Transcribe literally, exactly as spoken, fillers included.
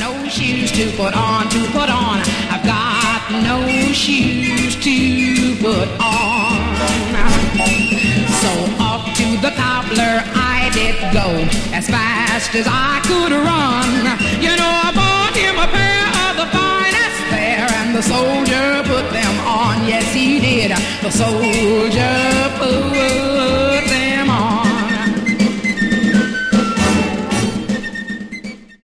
no shoes to put on, to put on. I've got no shoes to put on. So off to the cobbler I did go, as fast as I could run. You know, I bought him a pair of the finest there, and the soldier put them on. Yes, he did. The soldier